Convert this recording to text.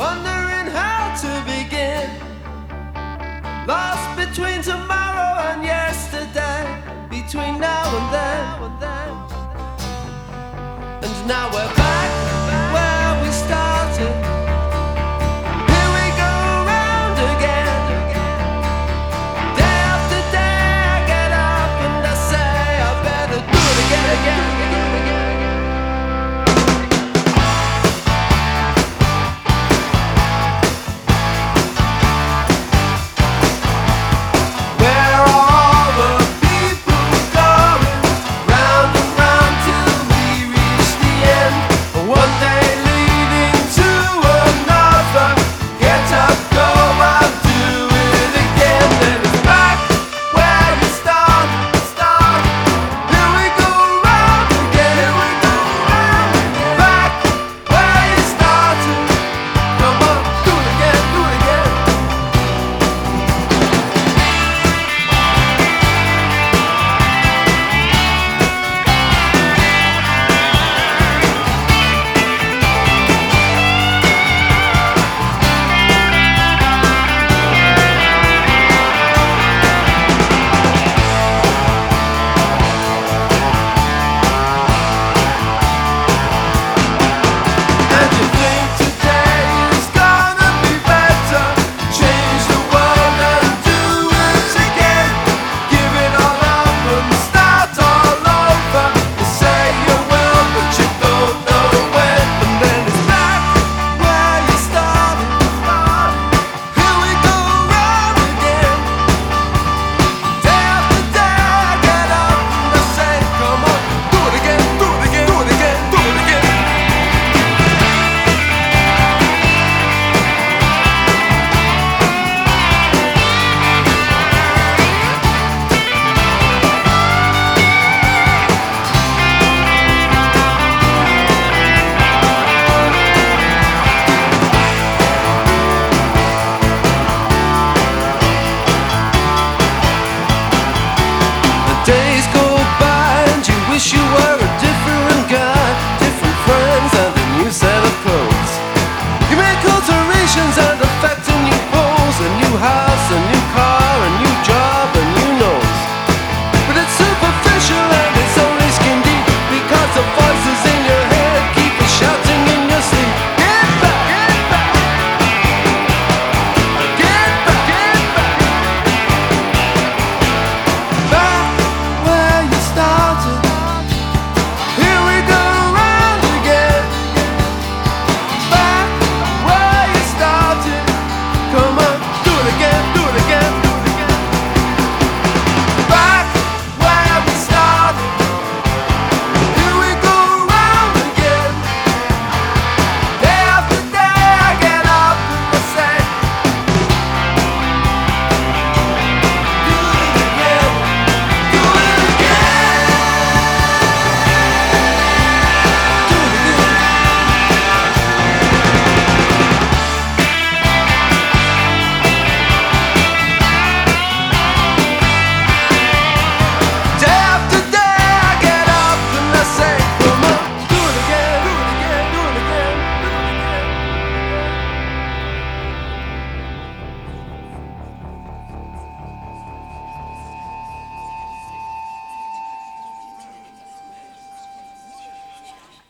wondering how to begin. Lost between tomorrow and yesterday, between now and then. And now we're back where we started. Here we go round again. Day after day I get up and I say I better do it again. Days go by and you wish you were a different guy, different friends and a new set of clothes. You make alterations